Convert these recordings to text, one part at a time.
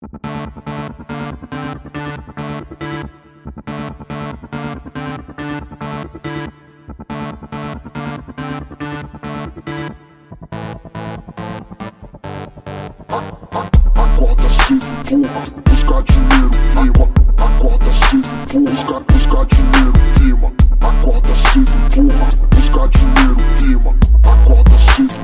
Acorda cedo, porra, buscar dinheiro, rima. Acorda cedo, porra, buscar dinheiro, rima. Acorda cedo, porra, buscar dinheiro, rima. Acorda cedo,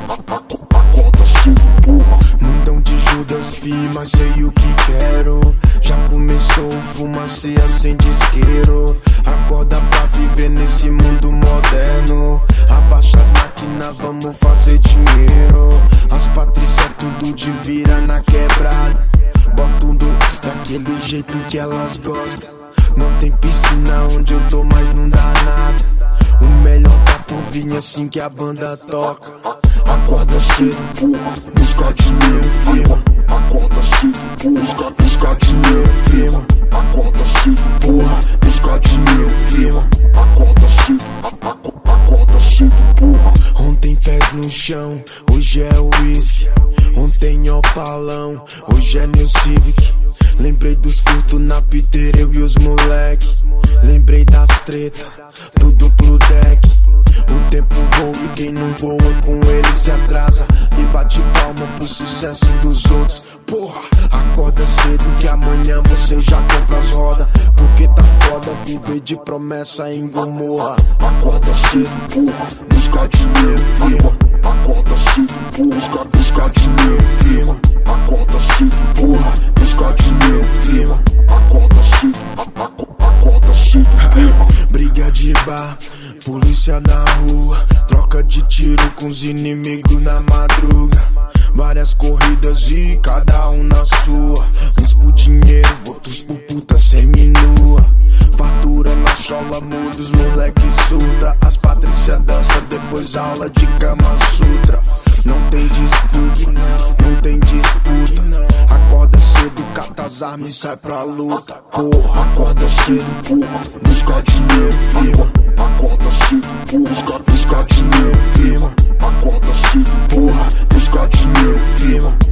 acorda cedo, porra. Mundão de Judas, fi, mas sei o que quero. Já começou o fumacê, acende isqueiro. Acorda pra viver nesse mundo moderno. Abaixa as máquinas, vamos fazer dinheiro. As patrícias tudo de vira na quebrada. Bota tudo daquele jeito que elas gostam. Não tem piscina onde eu tô, mas não dá nada. O melhor tá por vir assim que a banda toca. Acorda cedo, Porra, busca dinheiro, firma. acorda cedo, Busca dinheiro, firma. acorda cedo, Porra, busca dinheiro, firma. acorda cedo, acorda cedo, porra. Ontem pés no chão, hoje é o whisky. Ontem opalão, hoje é New Civic. Lembrei dos furtos na piteira, eu e os moleque. Lembrei das treta, do duplo deck. O tempo voa e quem não voa com ele se atrasa. E bate palma pro sucesso dos outros. Porra, acorda cedo que amanhã você já compra as rodas. Porque tá foda viver de promessa em Gomorra. Acorda cedo, Porra, busca dinheiro, firma. acorda cedo, Busca dinheiro, firma. acorda cedo, Porra, busca dinheiro, firma. acorda cedo, acorda cedo, porra. Briga de bar, polícia na rua. Troca de tiro com os inimigos na madruga. Várias corridas e cada um na sua. Uns por dinheiro, outros por puta seminua. Fartura na chola, muda os moleque surta. As patrícias dança depois aula de Kama Sutra. Não tem disputa, não tem disputa. Acorda cedo, cata as armas e sai pra luta. Porra, acorda cedo, Porra, busca dinheiro, firma. acorda cedo, Busca dinheiro, firma. acorda cedo, Porra, busca dinheiro, firma.